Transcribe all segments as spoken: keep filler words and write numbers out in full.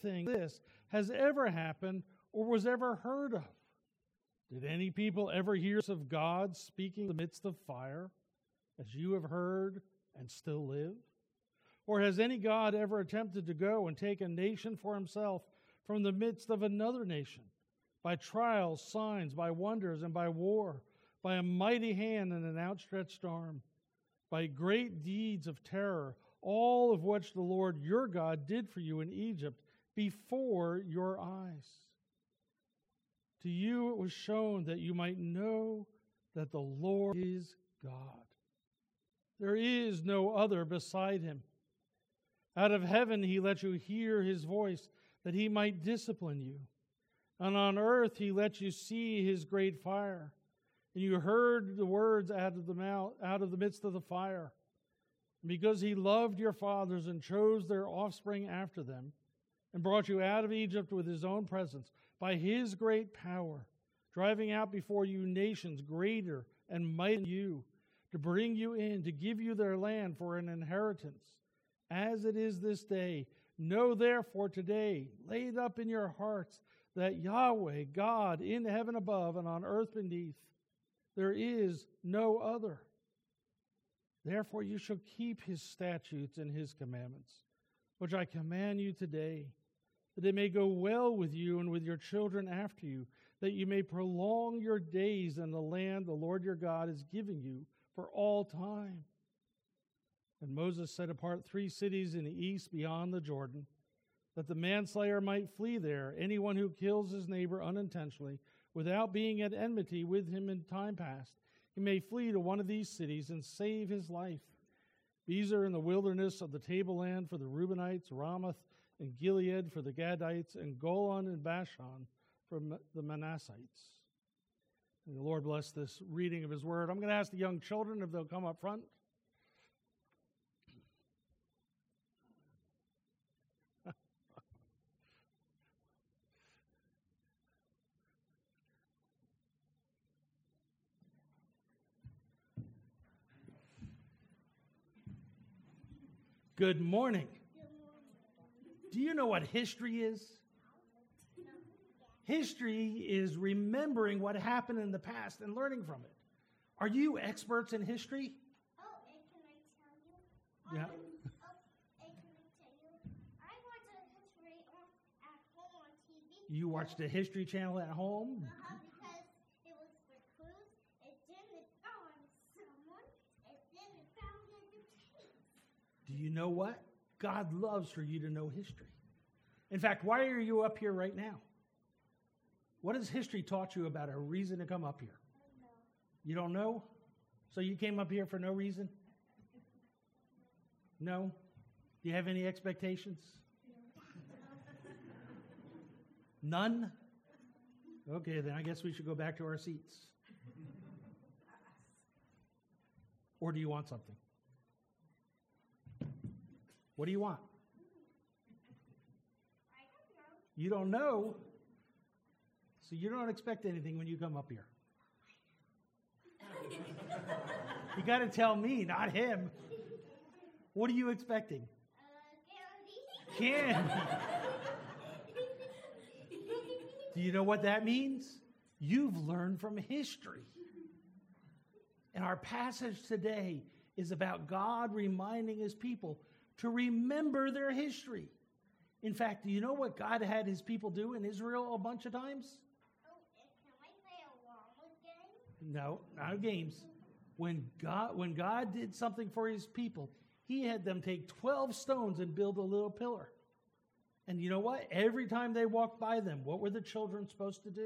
anything like this has ever happened or was ever heard of. Did any people ever hear of God speaking in the midst of fire, as you have heard and still live? Or has any God ever attempted to go and take a nation for himself from the midst of another nation, by trials, signs, by wonders, and by war, by a mighty hand and an outstretched arm, by great deeds of terror, all of which the Lord your God did for you in Egypt before your eyes? To you it was shown that you might know that the Lord is God. There is no other beside him. Out of heaven he let you hear his voice, that he might discipline you. And on earth he let you see his great fire. And you heard the words out of the mouth, out of the midst of the fire. And because he loved your fathers and chose their offspring after them, and brought you out of Egypt with his own presence, by his great power, driving out before you nations greater and mightier than you, to bring you in, to give you their land for an inheritance, as it is this day. Know therefore today, laid up in your hearts, that Yahweh, God, in heaven above and on earth beneath, there is no other. Therefore you shall keep his statutes and his commandments, which I command you today, that it may go well with you and with your children after you, that you may prolong your days in the land the Lord your God is giving you for all time. And Moses set apart three cities in the east beyond the Jordan, that the manslayer might flee there, anyone who kills his neighbor unintentionally, without being at enmity with him in time past. He may flee to one of these cities and save his life. These are in the wilderness of the tableland for the Reubenites, Ramoth and Gilead for the Gadites, and Golan and Bashan for the Manassites. And the Lord bless this reading of his word. I'm going to ask the young children if they'll come up front. Good morning. Do you know what history is? History is remembering what happened in the past and learning from it. Are you experts in history? Oh, and can I tell you? Yeah. Um, oh, and can I tell you? I watch a history on, at home on T V. You watch the History Channel at home? Uh-huh, because it was for clues, and then it found someone, and then it found the tape. Do you know what? God loves for you to know history. In fact, why are you up here right now? What has history taught you about a reason to come up here? I know. You don't know? So you came up here for no reason? No? Do you have any expectations? None? Okay, then I guess we should go back to our seats. Or do you want something? What do you want? I don't know. You don't know? So you don't expect anything when you come up here. You got to tell me, not him. What are you expecting? Uh, candy. Candy. Do you know what that means? You've learned from history. And our passage today is about God reminding his people to remember their history. In fact, do you know what God had his people do in Israel a bunch of times? Oh, and can I play a llama game? No, not games. When God, when God did something for his people, he had them take twelve stones and build a little pillar. And you know what? Every time they walked by them, what were the children supposed to do?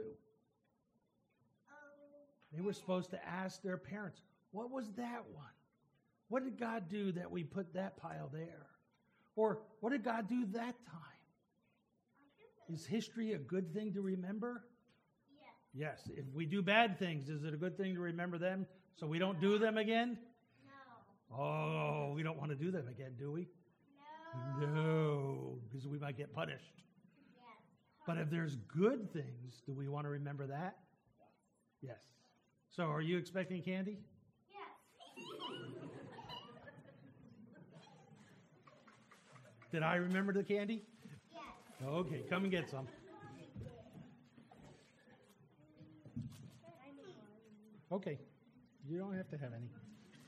Um, They were supposed to ask their parents, what was that one? What did God do that we put that pile there? Or what did God do that time? Is history a good thing to remember? yes. Yes. If we do bad things, is it a good thing to remember them so we don't do them again? No. Oh, we don't want to do them again, do we? No. No, because we might get punished. Yes. But if there's good things, do we want to remember that? Yes. So are you expecting candy? Yes. Did I remember the candy? Yes. Okay, come and get some. Okay, you don't have to have any.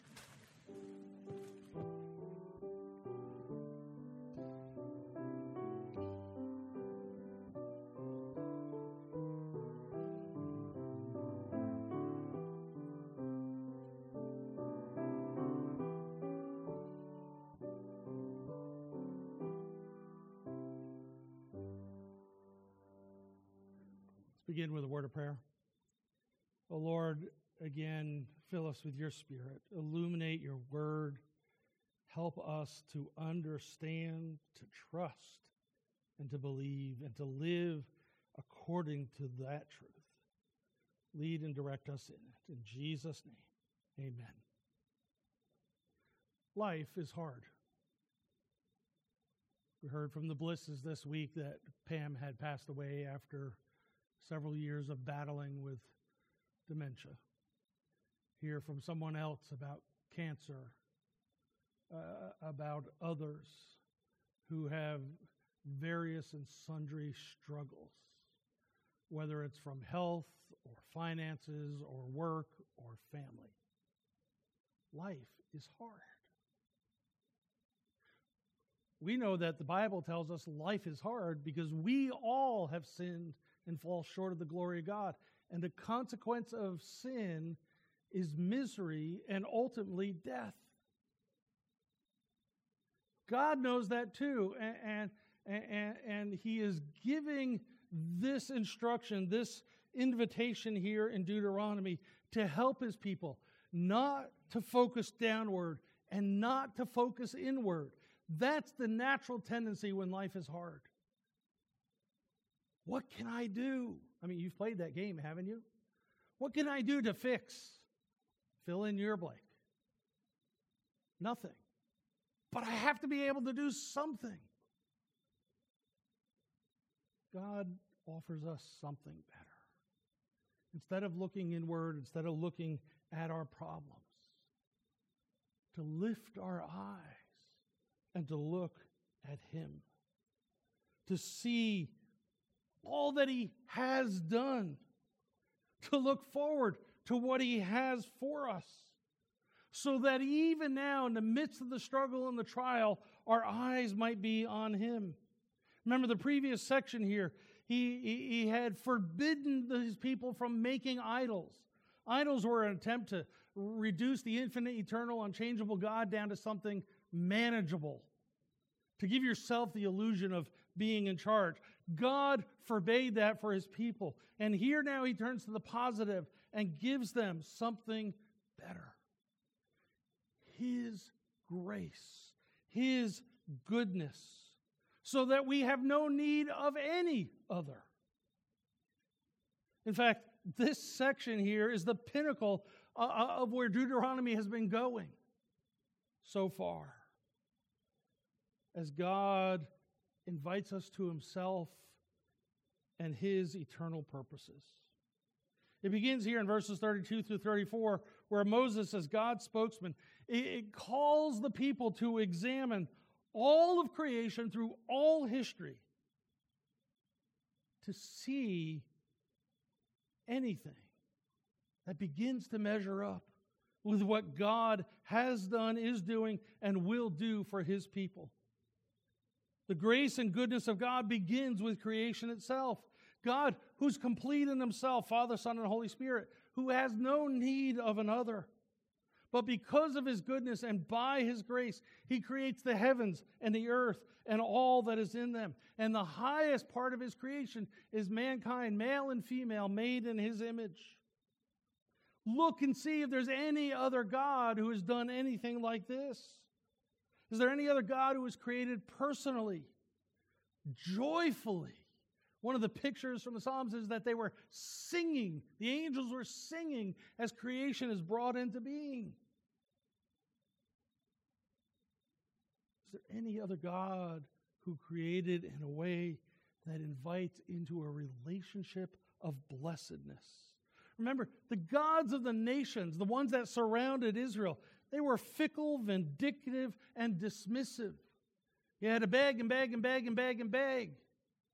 Begin with a word of prayer. Oh Lord, again, fill us with your Spirit. Illuminate your word. Help us to understand, to trust, and to believe, and to live according to that truth. Lead and direct us in it. In Jesus' name, amen. Life is hard. We heard from the Blisses this week that Pam had passed away after several years of battling with dementia. Hear from someone else about cancer, uh, about others who have various and sundry struggles, whether it's from health or finances or work or family. Life is hard. We know that the Bible tells us life is hard because we all have sinned and fall short of the glory of God. And the consequence of sin is misery and ultimately death. God knows that too, and, and, and, and He is giving this instruction, this invitation here in Deuteronomy to help His people, not to focus downward and not to focus inward. That's the natural tendency when life is hard. What can I do? I mean, you've played that game, haven't you? What can I do to fix? Fill in your blank. Nothing. But I have to be able to do something. God offers us something better. Instead of looking inward, instead of looking at our problems, to lift our eyes and to look at Him. To see all that He has done, to look forward to what He has for us, so that even now, in the midst of the struggle and the trial, our eyes might be on Him. Remember the previous section here, he, he, he had forbidden His people from making idols. Idols were an attempt to reduce the infinite, eternal, unchangeable God down to something manageable, to give yourself the illusion of being in charge. God forbade that for His people. And here now He turns to the positive and gives them something better. His grace, His goodness, so that we have no need of any other. In fact, this section here is the pinnacle of where Deuteronomy has been going so far. As God invites us to Himself and His eternal purposes. It begins here in verses thirty-two through thirty-four, where Moses, as God's spokesman, it calls the people to examine all of creation through all history to see anything that begins to measure up with what God has done, is doing, and will do for His people. The grace and goodness of God begins with creation itself. God, who's complete in Himself, Father, Son, and Holy Spirit, who has no need of another. But because of His goodness and by His grace, He creates the heavens and the earth and all that is in them. And the highest part of His creation is mankind, male and female, made in His image. Look and see if there's any other God who has done anything like this. Is there any other God who was created personally, joyfully? One of the pictures from the Psalms is that they were singing. The angels were singing as creation is brought into being. Is there any other God who created in a way that invites into a relationship of blessedness? Remember, the gods of the nations, the ones that surrounded Israel, they were fickle, vindictive, and dismissive. You had to beg and beg and beg and beg and beg.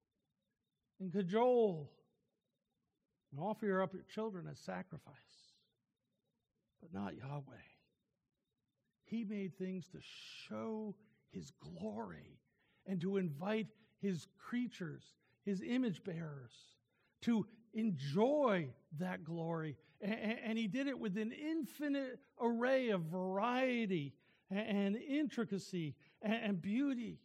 and cajole and offer up your children as sacrifice, but not Yahweh. He made things to show his glory and to invite his creatures, his image bearers, to enjoy that glory. And he did it with an infinite array of variety and intricacy and beauty.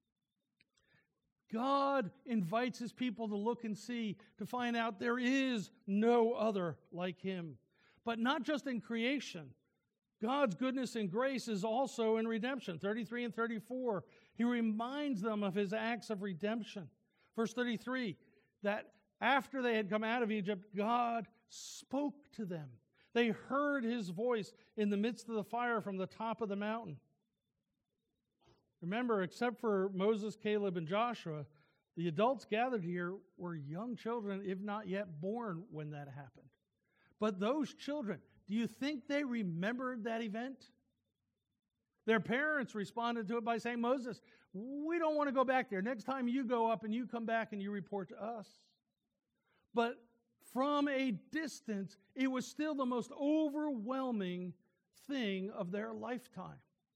God invites his people to look and see, to find out there is no other like him. But not just in creation. God's goodness and grace is also in redemption. thirty-three and thirty-four, he reminds them of his acts of redemption. Verse thirty-three, that after they had come out of Egypt, God spoke to them. They heard his voice in the midst of the fire from the top of the mountain. Remember, except for Moses, Caleb, and Joshua, the adults gathered here were young children, if not yet born, when that happened. But those children, do you think they remembered that event? Their parents responded to it by saying, Moses, we don't want to go back there. Next time you go up and you come back and you report to us. But from a distance, it was still the most overwhelming thing of their lifetime.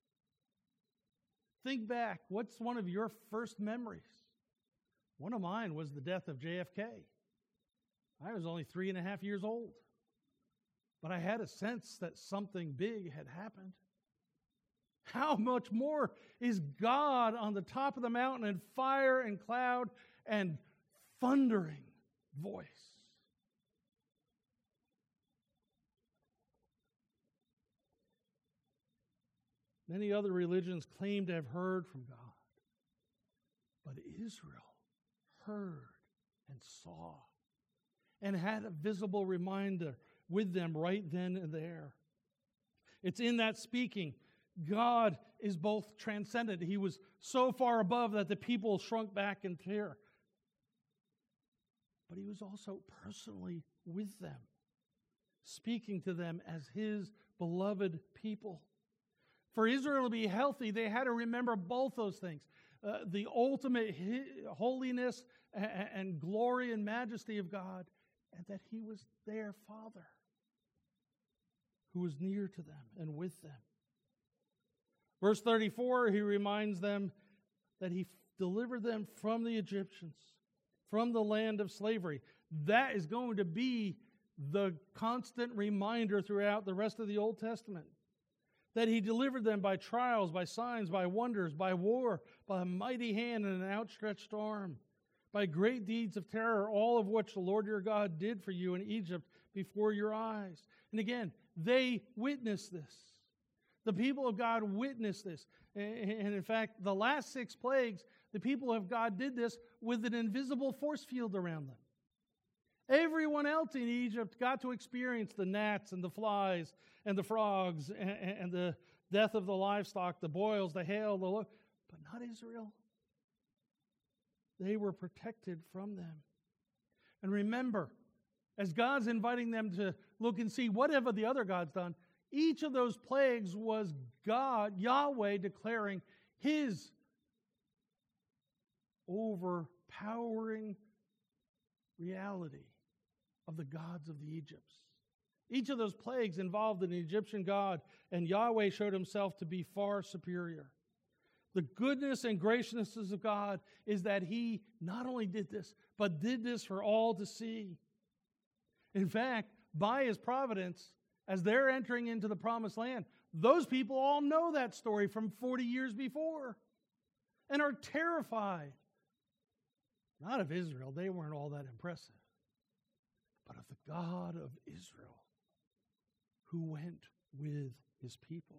Think back. What's one of your first memories? One of mine was the death of J F K. I was only three and a half years old. But I had a sense that something big had happened. How much more is God on the top of the mountain in fire and cloud and thundering voice? Many other religions claim to have heard from God. But Israel heard and saw and had a visible reminder with them right then and there. It's in that speaking. God is both transcendent. He was so far above that the people shrunk back in fear. But he was also personally with them, speaking to them as his beloved people. For Israel to be healthy, they had to remember both those things. Uh, the ultimate hi- holiness and, and glory and majesty of God, and that he was their Father, who was near to them and with them. Verse thirty-four, he reminds them that he delivered them from the Egyptians, from the land of slavery. That is going to be the constant reminder throughout the rest of the Old Testament. That he delivered them by trials, by signs, by wonders, by war, by a mighty hand and an outstretched arm, by great deeds of terror, all of which the Lord your God did for you in Egypt before your eyes. And again, they witnessed this. The people of God witnessed this. And in fact, the last six plagues, the people of God did this with an invisible force field around them. Everyone else in Egypt got to experience the gnats and the flies and the frogs and, and the death of the livestock, the boils, the hail, the lo- but not Israel. They were protected from them. And remember, as God's inviting them to look and see whatever the other gods done, each of those plagues was God, Yahweh, declaring his overpowering reality of the gods of the Egypts. Each of those plagues involved an Egyptian god, and Yahweh showed himself to be far superior. The goodness and graciousness of God is that he not only did this, but did this for all to see. In fact, by his providence, as they're entering into the promised land, those people all know that story from forty years before and are terrified. Not of Israel, they weren't all that impressive, but of the God of Israel who went with his people.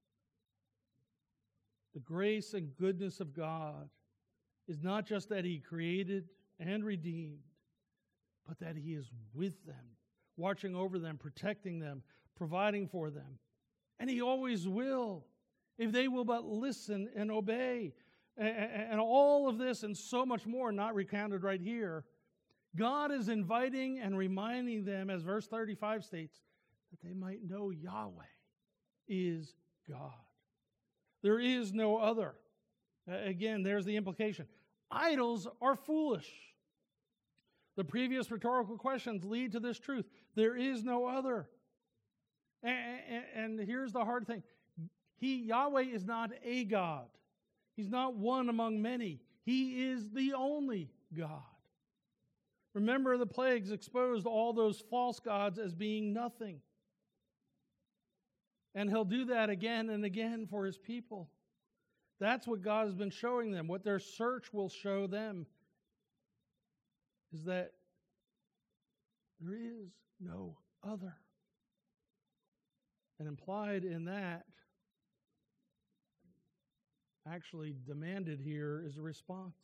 The grace and goodness of God is not just that he created and redeemed, but that he is with them, watching over them, protecting them, providing for them. And he always will, if they will but listen and obey. And all of this and so much more, not recounted right here, God is inviting and reminding them, as verse thirty-five states, that they might know Yahweh is God. There is no other. Again, there's the implication. Idols are foolish. The previous rhetorical questions lead to this truth. There is no other. And, and, and here's the hard thing. He, Yahweh, is not a God. He's not one among many. He is the only God. Remember, the plagues exposed all those false gods as being nothing. And he'll do that again and again for his people. That's what God has been showing them. What their search will show them is that there is no other. And implied in that, actually demanded here, is a response.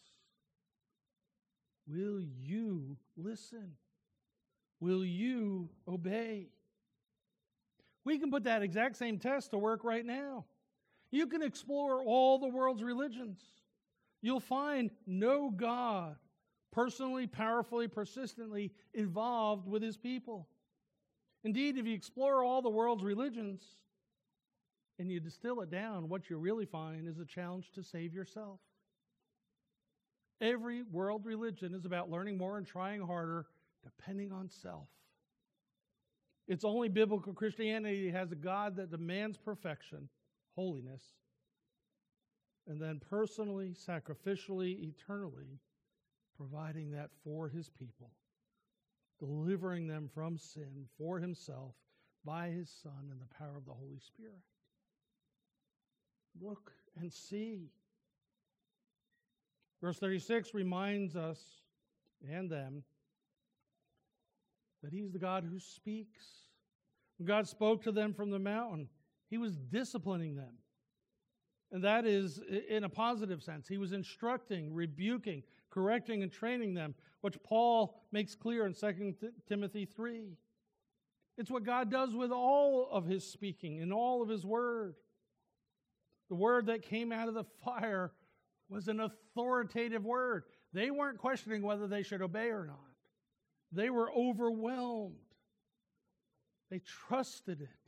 Will you listen? Will you obey? We can put that exact same test to work right now. You can explore all the world's religions. You'll find no God personally, powerfully, persistently involved with his people. Indeed, if you explore all the world's religions and you distill it down, what you really find is a challenge to save yourself. Every world religion is about learning more and trying harder, depending on self. It's only biblical Christianity has a God that demands perfection, holiness, and then personally, sacrificially, eternally providing that for his people, delivering them from sin for himself by his Son and the power of the Holy Spirit. Look and see. Verse thirty-six reminds us and them that he's the God who speaks. When God spoke to them from the mountain, he was disciplining them. And that is in a positive sense. He was instructing, rebuking, correcting, and training them, which Paul makes clear in Second Timothy three. It's what God does with all of his speaking and all of his word. The word that came out of the fire was an authoritative word. They weren't questioning whether they should obey or not. They were overwhelmed. They trusted it.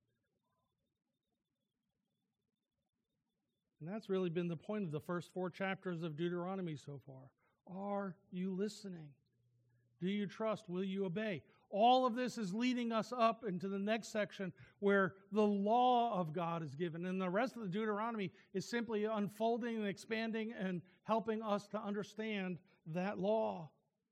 And that's really been the point of the first four chapters of Deuteronomy so far. Are you listening? Do you trust? Will you obey? All of this is leading us up into the next section where the law of God is given. And the rest of the Deuteronomy is simply unfolding and expanding and helping us to understand that law.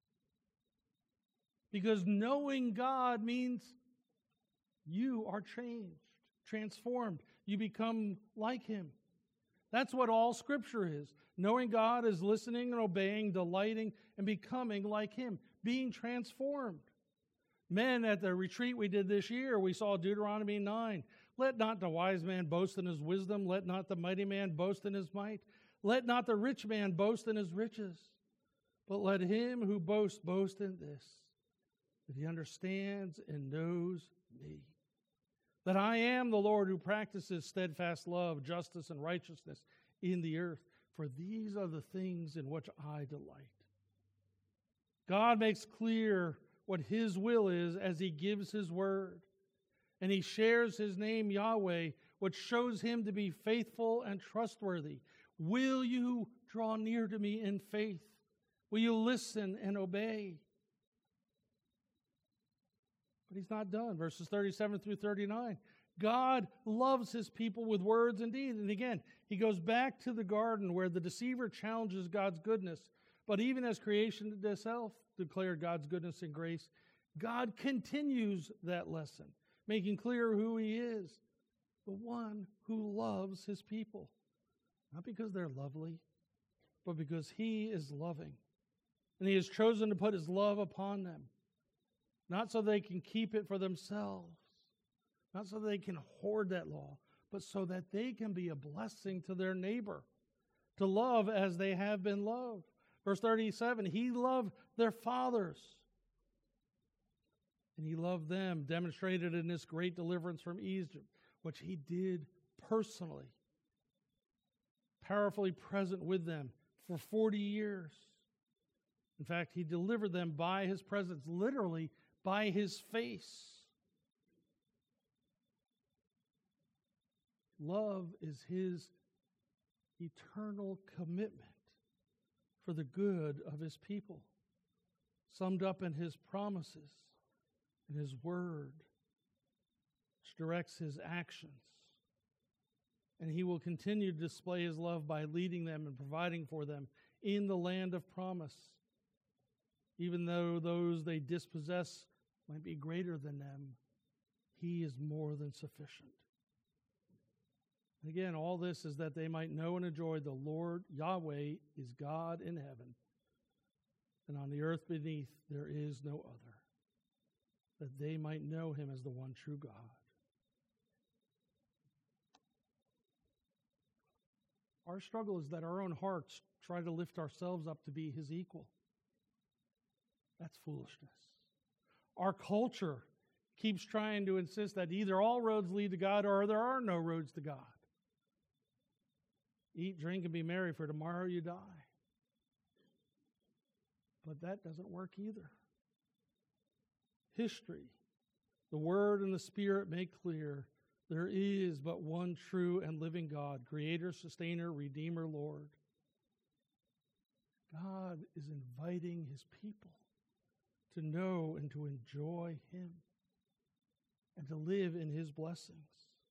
Because knowing God means you are changed, transformed. You become like him. That's what all Scripture is. Knowing God is listening and obeying, delighting, and becoming like him, being transformed. Men, at the retreat we did this year, we saw Deuteronomy nine. Let not the wise man boast in his wisdom. Let not the mighty man boast in his might. Let not the rich man boast in his riches. But let him who boasts boast in this, that he understands and knows me. That I am the Lord who practices steadfast love, justice, and righteousness in the earth. For these are the things in which I delight. God makes clear what his will is as he gives his word. And he shares his name, Yahweh, which shows him to be faithful and trustworthy. Will you draw near to me in faith? Will you listen and obey? But he's not done. Verses thirty-seven through thirty-nine. God loves his people with words and deeds. And again, he goes back to the garden where the deceiver challenges God's goodness. But even as creation itself declared God's goodness and grace, God continues that lesson, making clear who he is, the one who loves his people. Not because they're lovely, but because he is loving. And he has chosen to put his love upon them. Not so they can keep it for themselves. Not so they can hoard that law, but so that they can be a blessing to their neighbor. To love as they have been loved. Verse thirty-seven, he loved their fathers. And he loved them, demonstrated in this great deliverance from Egypt, which he did personally. Powerfully present with them for forty years. In fact, he delivered them by his presence, literally by his face. Love is his eternal commitment for the good of his people. summed up in his promises, in his word, which directs his actions. And he will continue to display his love by leading them and providing for them in the land of promise, even though those they dispossess might be greater than them. He is more than sufficient. And again, all this is that they might know and enjoy the Lord Yahweh is God in heaven, and on the earth beneath there is no other, that they might know him as the one true God. Our struggle is that our own hearts try to lift ourselves up to be his equal. That's foolishness. Our culture keeps trying to insist that either all roads lead to God or there are no roads to God. Eat, drink, and be merry, for tomorrow you die. But that doesn't work either. History, the Word and the Spirit make clear there is but one true and living God, Creator, Sustainer, Redeemer, Lord. God is inviting his people to know and to enjoy him and to live in his blessings.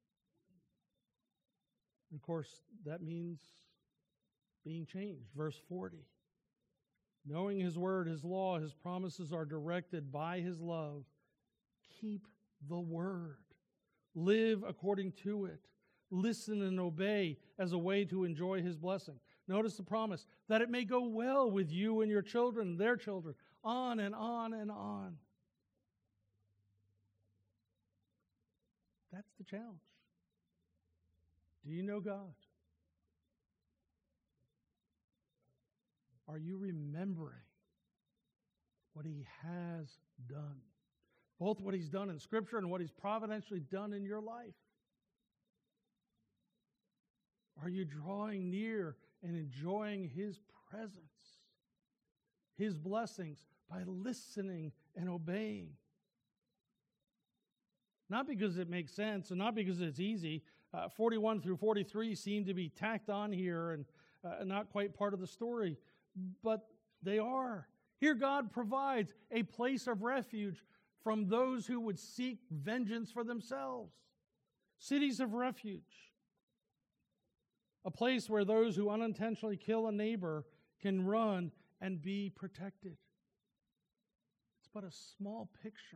And of course, that means being changed. Verse forty. Knowing his word, his law, his promises are directed by his love. Keep the word. Live according to it. Listen and obey as a way to enjoy his blessing. Notice the promise, that it may go well with you and your children and their children, on and on and on. That's the challenge. Do you know God? Are you remembering what he has done? Both what he's done in Scripture and what he's providentially done in your life. Are you drawing near and enjoying his presence, his blessings, by listening and obeying? Not because it makes sense and not because it's easy. Uh, forty-one through forty-three seem to be tacked on here and uh, not quite part of the story, but they are. Here God provides a place of refuge from those who would seek vengeance for themselves. Cities of refuge. A place where those who unintentionally kill a neighbor can run and be protected. It's but a small picture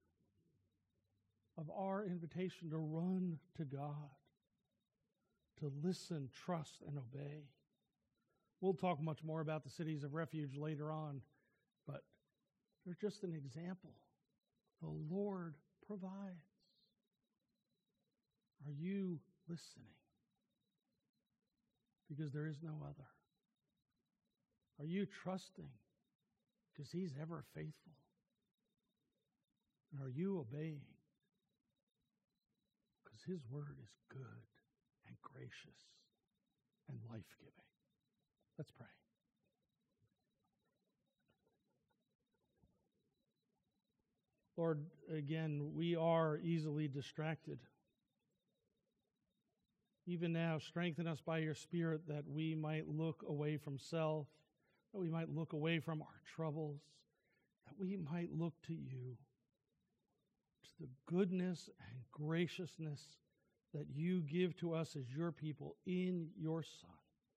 of our invitation to run to God, to listen, trust, and obey. We'll talk much more about the cities of refuge later on, but they're just an example. The Lord provides. Are you listening? Because there is no other. Are you trusting? Because he's ever faithful. And are you obeying? Because his word is good and gracious and life-giving. Let's pray. Lord, again, we are easily distracted. Even now, strengthen us by your Spirit that we might look away from self, that we might look away from our troubles, that we might look to you, to the goodness and graciousness that you give to us as your people in your Son.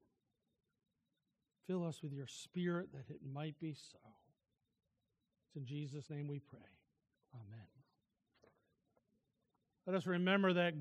Fill us with your Spirit that it might be so. It's in Jesus' name we pray. Amen. Let us remember that